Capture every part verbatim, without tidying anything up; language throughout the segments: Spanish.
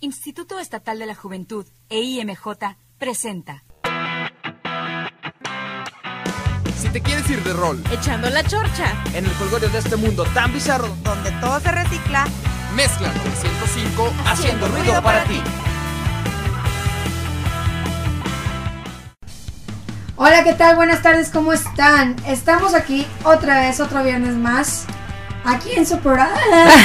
Instituto Estatal de la Juventud e I M J presenta. Si te quieres ir de rol, echando la chorcha, en el folgorio de este mundo tan bizarro, donde todo se recicla, Mezcla novecientos cinco haciendo ruido para ti. Hola, ¿qué tal? Buenas tardes, ¿cómo están? Estamos aquí otra vez, otro viernes más, aquí en su programa.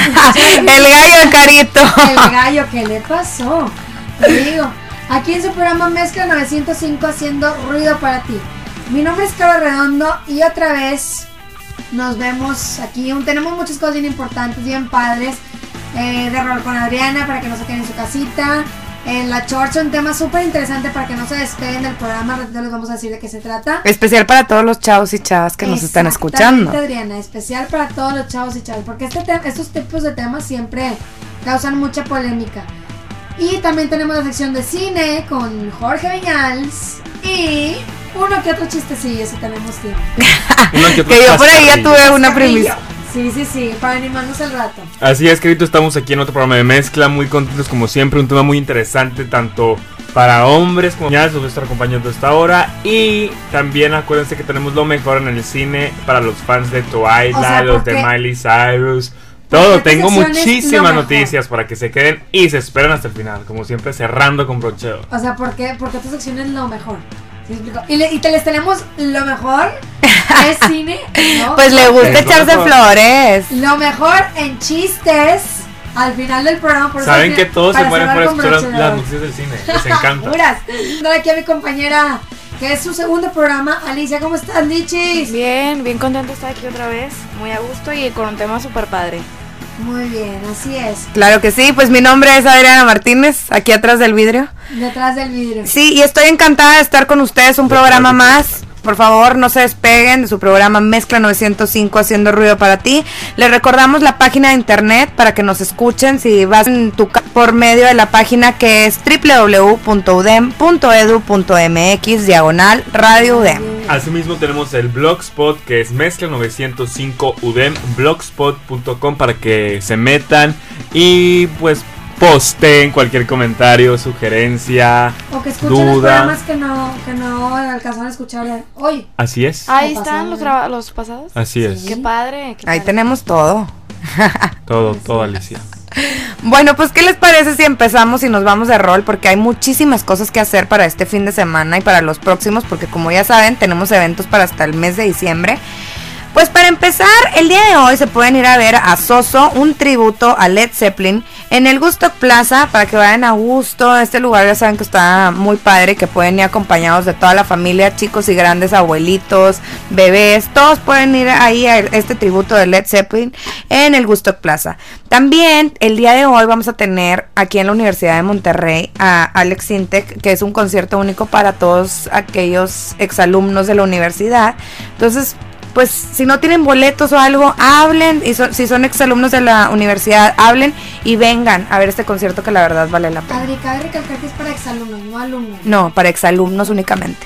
El gallo, Carito. El gallo, ¿qué le pasó? Te digo, aquí en su programa Mezcla novecientos cinco haciendo ruido para ti. Mi nombre es Carla Redondo y otra vez nos vemos aquí. Tenemos muchas cosas bien importantes, bien padres, eh, de rol con Adriana para que no se queden en su casita. En la chorcha, un tema súper interesante para que no se despeguen del programa. Ratito les vamos a decir de qué se trata. Especial para todos los chavos y chavas que nos están escuchando. Adriana, especial para todos los chavos y chavas, porque este te- estos tipos de temas siempre causan mucha polémica. Y también tenemos la sección de cine con Jorge Viñals y uno que otro chistecillo si tenemos tiempo. Que, que yo por ahí ya tuve una premisa. Sí, sí, sí, para animarnos el rato. Así es, querido, estamos aquí en otro programa de Mezcla, muy contentos como siempre, un tema muy interesante tanto para hombres como ya nos va a estar acompañando esta hora. Y también acuérdense que tenemos lo mejor en el cine para los fans de Twilight, O sea, los de porque- Miley Cyrus, todo. porque Tengo esta sección es lo muchísimas mejor. noticias para que se queden y se esperen hasta el final, como siempre cerrando con brocheo. O sea, ¿por qué? Porque esta sección es lo mejor. ¿Sí me explico? Y, le, y te les tenemos lo mejor es cine, ¿no? Pues le gusta Es lo echarse mejor. flores. Lo mejor en chistes al final del programa. Por eso Saben al que final- todos se para mueren por cerrar con escuchar broche de las oro. noticias del cine, les encanta. Puras. Tengo aquí a mi compañera, que es su segundo programa. Alicia, ¿cómo estás, Lichis? bien, bien contento de estar aquí otra vez, muy a gusto y con un tema súper padre. Muy bien, así es. Claro que sí, pues mi nombre es Adriana Martínez, aquí atrás del vidrio. Detrás del vidrio. Sí, y estoy encantada de estar con ustedes, un programa más. Por favor, no se despeguen de su programa Mezcla novecientos cinco haciendo ruido para ti. Les recordamos la página de internet para que nos escuchen si vas en tu ca- por medio de la página que es doble u doble u doble u punto u d e m punto e d u punto m x diagonal Radio U D E M. Asimismo tenemos el blogspot que es mezcla novecientos cinco udem blogspot punto com para que se metan y pues posteen cualquier comentario, sugerencia, O que escuchen los duda. programas que no, que no alcanzaron a escuchar hoy. Así es. Ahí No están pasa los, nada. traba- los pasados. Así es. Qué padre. Qué Ahí padre. tenemos todo. Todo, todo, Alicia. Bueno, pues ¿qué les parece si empezamos y nos vamos de rol? Porque hay muchísimas cosas que hacer para este fin de semana y para los próximos, porque como ya saben, tenemos eventos para hasta el mes de diciembre. Pues para empezar, el día de hoy se pueden ir a ver a Soso, un tributo a Led Zeppelin, en el Gusto Plaza, para que vayan a gusto. Este lugar ya saben que está muy padre, que pueden ir acompañados de toda la familia, chicos y grandes, abuelitos, bebés, todos pueden ir ahí a este tributo de Led Zeppelin en el Gusto Plaza. También el día de hoy vamos a tener aquí en la Universidad de Monterrey a Alex Intec, que es un concierto único para todos aquellos exalumnos de la universidad. Entonces, pues si no tienen boletos o algo, hablen, y so- si son exalumnos de la universidad, hablen y vengan a ver este concierto que la verdad vale la pena. Adri, cabe recalcar que es para exalumnos, no alumnos. No, para exalumnos únicamente.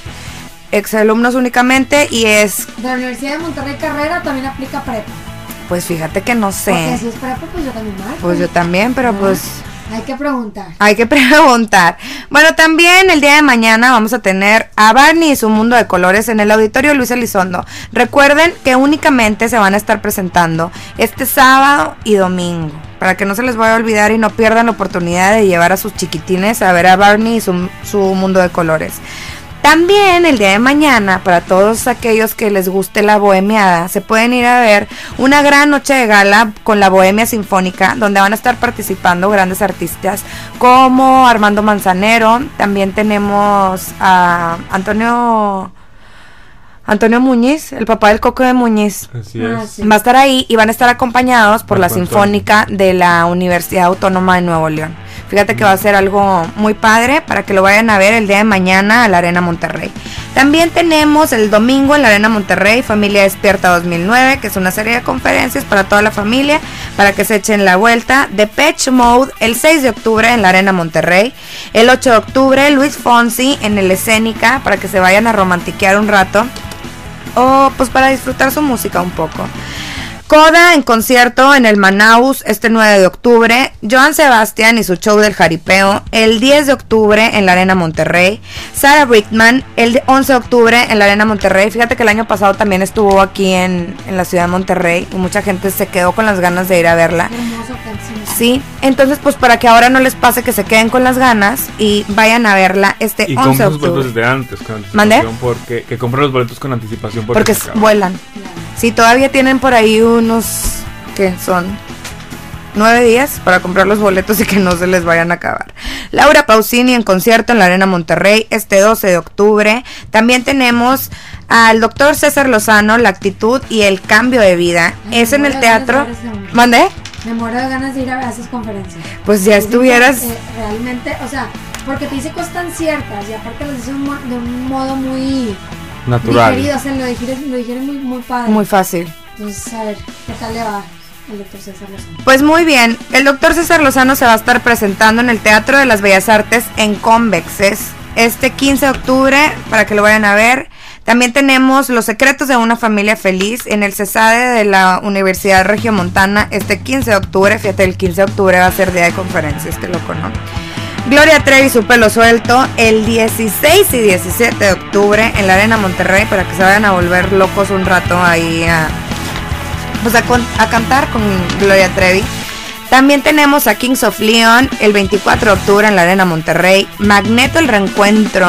Exalumnos únicamente y es, De la Universidad de Monterrey Carrera también aplica prepa. pues fíjate que no Porque sé. si es prepa, pues yo también marco. Pues yo también, pero Ah, pues hay que preguntar. hay que preguntar. Bueno, también el día de mañana vamos a tener a Barney y su mundo de colores en el auditorio Luis Elizondo. Recuerden que únicamente se van a estar presentando este sábado y domingo, para que no se les vaya a olvidar y no pierdan la oportunidad de llevar a sus chiquitines a ver a Barney y su, su mundo de colores. También el día de mañana, para todos aquellos que les guste la bohemiada, se pueden ir a ver una gran noche de gala con la Bohemia Sinfónica, donde van a estar participando grandes artistas como Armando Manzanero. También tenemos a Antonio Antonio Muñiz, el papá del Coco de Muñiz. Así Ah, es. sí. Va a estar ahí y van a estar acompañados por la Marco Antonio. Sinfónica de la Universidad Autónoma de Nuevo León. Fíjate que va a ser algo muy padre para que lo vayan a ver el día de mañana a la Arena Monterrey. También tenemos el domingo en la Arena Monterrey Familia Despierta dos mil nueve, que es una serie de conferencias para toda la familia, para que se echen la vuelta. Depeche Mode el seis de octubre en la Arena Monterrey. El ocho de octubre Luis Fonsi en el Escénica, para que se vayan a romantiquear un rato, o pues para disfrutar su música un poco. Coda en concierto en el Manaus este nueve de octubre. Joan Sebastián y su show del jaripeo el diez de octubre en la Arena Monterrey. Sarah Brightman el once de octubre en la Arena Monterrey. Fíjate que el año pasado también estuvo aquí en, en la ciudad de Monterrey y mucha gente se quedó con las ganas de ir a verla. Hermosa canción. Sí, entonces pues para que ahora no les pase que se queden con las ganas y vayan a verla este y once de compren los boletos octubre. desde antes con anticipación. ¿Mande? Porque, que compren los boletos con anticipación porque, Porque se s- acaban. vuelan. Sí, todavía tienen por ahí unos, ¿qué son? Nueve días para comprar los boletos y que no se les vayan a acabar. Laura Pausini en concierto en la Arena Monterrey este doce de octubre. También tenemos al doctor César Lozano, La Actitud y el Cambio de Vida. Ay, Es en me el muero de ganas teatro. de ver ese hombre. ¿Mande? Me muero de ganas de ir a ver esas conferencias. Pues ya Dicen que, estuvieras. eh, realmente, o sea, porque te dice cosas tan ciertas y aparte lo dice un mo- de un modo muy Natural. digerido, o sea, lo digieren, lo digieren muy, muy padre. Muy fácil. Entonces, a ver, ¿qué tal le va al doctor César Lozano? Pues muy bien, el doctor César Lozano se va a estar presentando en el Teatro de las Bellas Artes en Convexes este quince de octubre para que lo vayan a ver. También tenemos Los Secretos de una Familia Feliz en el CESADE de la Universidad Regiomontana este quince de octubre. Fíjate, el quince de octubre va a ser día de conferencias, qué loco, ¿no? Gloria Trevi, Su Pelo Suelto, el dieciséis y diecisiete de octubre en la Arena Monterrey para que se vayan a volver locos un rato ahí a, pues a, con- a cantar con Gloria Trevi. También tenemos a Kings of Leon el veinticuatro de octubre en la Arena Monterrey. Magneto, el reencuentro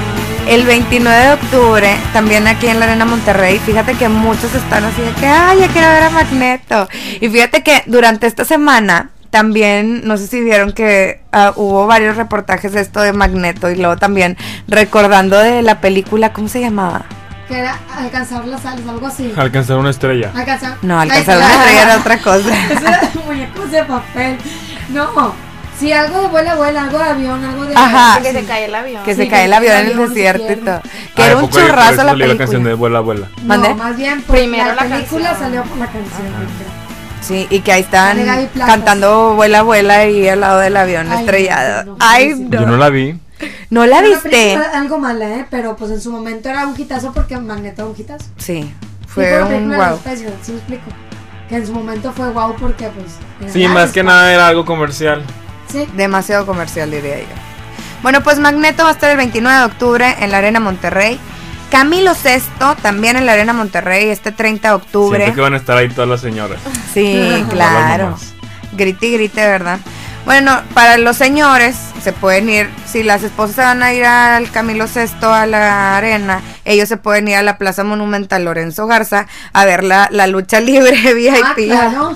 el veintinueve de octubre también aquí en la Arena Monterrey. Fíjate que muchos están así de que ay, ya quiero ver a Magneto. Y fíjate que durante esta semana también, no sé si vieron que uh, hubo varios reportajes de esto de Magneto y luego también recordando de la película, ¿cómo se llamaba? Que era alcanzar las alas, algo así. Alcanzar una estrella. Alcanzar. No, alcanzar Ay, una claro. estrella era otra cosa. Eso era muñecos de papel. No, sí, algo de vuela, vuela, algo de avión, algo de. Ajá. Que se cae el avión. Que Sí, se cae el avión en el avión, desierto y se pierde. todo. Que Ah, era ¿a un poco por churrazo eso la salió la canción de película. Vuela, Vuela? ¿Mande? No, más bien por Primero la, la película canción. salió por la canción. yo creo. Sí, y que ahí están Sale Gaby Plazas. cantando Vuela, Vuela y al lado del avión Ay, estrellado. no, no, Ay, buenísimo. no. Yo no la vi. ¿No la Fue una viste? película algo mala, ¿eh? Pero pues en su momento era un hitazo porque Magneto era un hitazo. Sí, Fue fue una un película de wow. los Spice Girls, ¿sí me explico? Que en su momento fue wow porque pues... era Sí, la más que Spice. nada era algo comercial. Sí. Demasiado comercial, diría yo. Bueno, pues Magneto va a estar el veintinueve de octubre en la Arena Monterrey. Camilo Sesto también en la Arena Monterrey este treinta de octubre. Siempre que van a estar ahí todas las señoras. Sí, Todas las claro. mamás. Grite y grite, ¿verdad? Bueno, para los señores se pueden ir, si las esposas se van a ir al Camilo Sesto a la arena, ellos se pueden ir a la Plaza Monumental Lorenzo Garza a ver la, la lucha libre V I P. Ah, claro.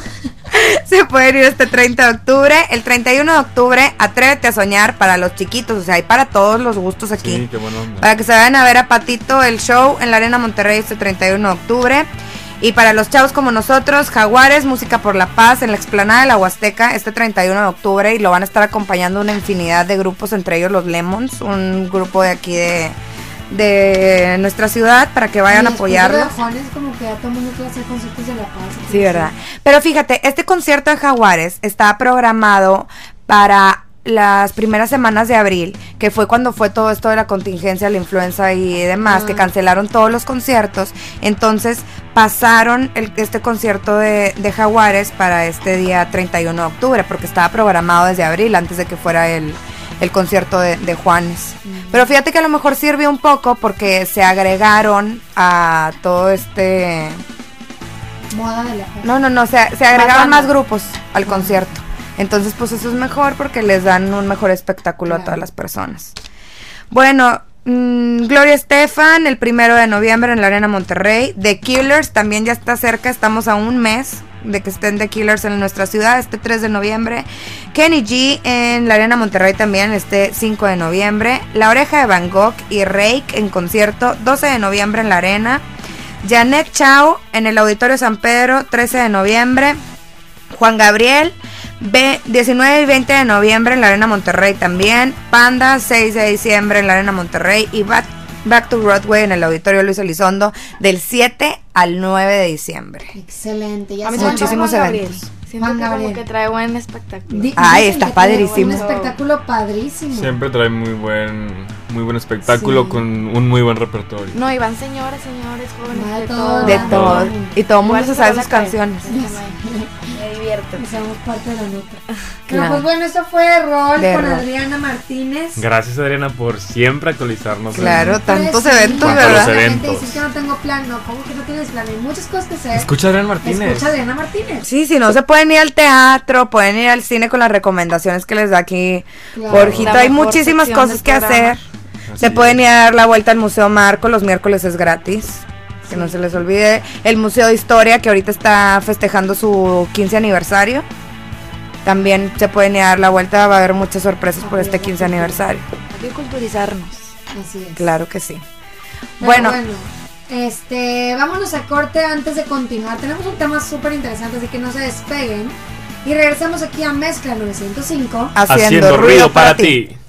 Se pueden ir este treinta de octubre. El treinta y uno de octubre, Atrévete a Soñar para los chiquitos, o sea, hay para todos los gustos aquí. Sí, qué buena onda. Para que se vayan a ver a Patito el show en la Arena Monterrey este treinta y uno de octubre. Y para los chavos como nosotros, Jaguares, Música por la Paz en la explanada de la Huasteca este treinta y uno de octubre. Y lo van a estar acompañando una infinidad de grupos, entre ellos los Lemons, un grupo de aquí de, de nuestra ciudad, para que vayan Y a después de apoyarlos. lo de Juanes, como que ya todo el mundo quiere hacer conciertos de La Paz. Sí, ¿verdad? Pero fíjate, este concierto de Jaguares está programado para las primeras semanas de abril, que fue cuando fue todo esto de la contingencia, la influenza y demás, Ah. que cancelaron todos los conciertos. Entonces pasaron el, este concierto de, de Jaguares para este día treinta y uno de octubre, porque estaba programado desde abril, antes de que fuera el, el concierto de, de Juanes. Pero fíjate que a lo mejor sirvió un poco porque se agregaron a todo este... Moda de La Paz. No, no, no, se, se agregaban bandas. más grupos al concierto. Entonces, pues eso es mejor porque les dan un mejor espectáculo a Claro. todas las personas. Bueno, mmm, Gloria Estefan, el primero de noviembre en la Arena Monterrey. The Killers también ya está cerca, estamos a un mes de que estén The Killers en nuestra ciudad, este tres de noviembre. Kenny G en la Arena Monterrey también, este cinco de noviembre. La Oreja de Van Gogh y Rake en concierto, doce de noviembre en la Arena. Janet Chao en el Auditorio San Pedro, trece de noviembre. Juan Gabriel, B, diecinueve y veinte de noviembre en la Arena Monterrey también. Panda, seis de diciembre en la Arena Monterrey. Y Back, Back to Broadway en el Auditorio Luis Elizondo del siete al nueve de diciembre. Excelente. Ya A mí saben, Muchísimos Juan Gabriel. eventos. Siento Juan que Gabriel. como que trae buen espectáculo. Di- Ay, dicen está que trae padrísimo. Un espectáculo padrísimo. Siempre trae muy buen muy buen espectáculo Sí. con un muy buen repertorio. No, y van señoras, señores, jóvenes, Va de de todo. todo. De todo. Y todo el Igual mundo se se sabe la sus cae. canciones. Me divierto. Que seamos parte de la nota. Claro. No, pues bueno, esto fue Rol De con Rol. Adriana Martínez. Gracias, Adriana, por siempre actualizarnos. en- Claro, tantos Pues sí, eventos, Tantos ¿verdad? La gente eventos. dice que no tengo plan, no, ¿cómo que no tienes plan? Hay muchas cosas que hacer. Escucha a Adriana Martínez. Escucha a Adriana Martínez. Sí, si no se pueden ir al teatro, pueden ir al cine con las recomendaciones que les da aquí Claro. Jorgito. La Hay mejor muchísimas sección cosas del que programa. hacer. Así Se pueden es. ir a dar la vuelta al Museo Marco, los miércoles es gratis. Que no se les olvide. El Museo de Historia, que ahorita está festejando su quince aniversario. También se pueden ir a dar la vuelta, va a haber muchas sorpresas por este quince aniversario. Hay que culturizarnos. Así es. Claro que sí. Pero Bueno, bueno, este, vámonos a corte antes de continuar. Tenemos un tema súper interesante, así que no se despeguen. Y regresamos aquí a Mezcla novecientos cinco. haciendo, Haciendo ruido para ti.